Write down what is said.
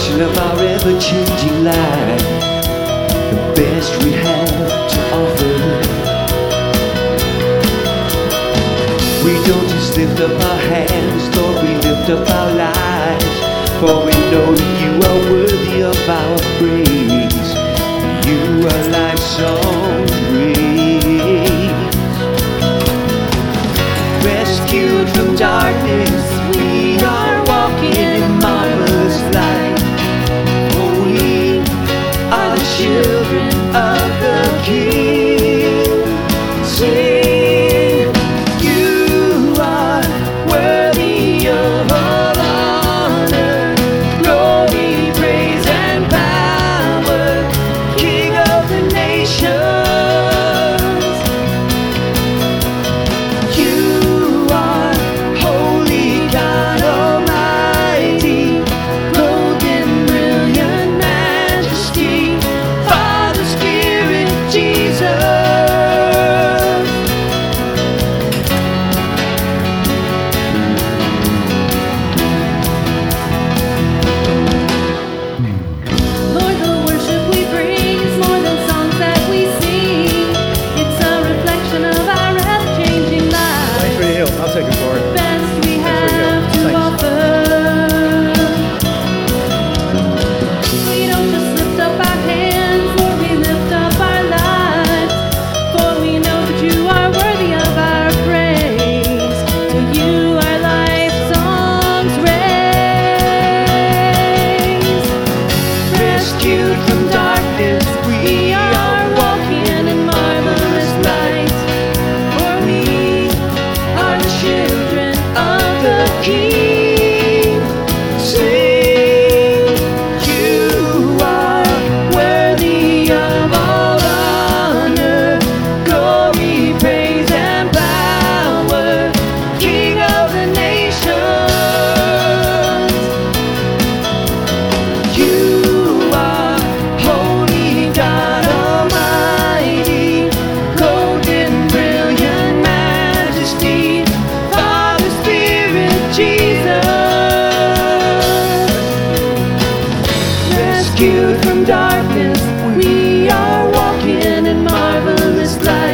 reflection of our ever-changing life, the best we have to offer. We don't just lift up our hands, Lord, we lift up our lives, for we know that you are worthy of our praise. You are life's song praise. Rescued from darkness, we are walking in marvelous light. For we are the children of the King. Sing, you are worthy of all honor, glory, praise, and power, King of the nations. You are holy God Almighty, clothed in brilliant majesty, Father, Spirit, Jesus. Lord, the worship we bring is more than songs that we sing. It's a reflection of our ever-changing lives. Thanks for the help. I'll take it, Lord. Best we have to Thanks. offer. We don't just lift up our hands, Lord, we lift up our lives, for we know that you are worthy of our praise. To you our life songs raise. Rescued from darkness, we are walking in marvelous light. For we are the children of the King. Sing, you are worthy of all honor, glory, praise, and power, King of the nations. You are holy God Almighty, clothed in brilliant majesty, Father, Spirit, Jesus. Rescued from darkness, we are walking in marvelous light.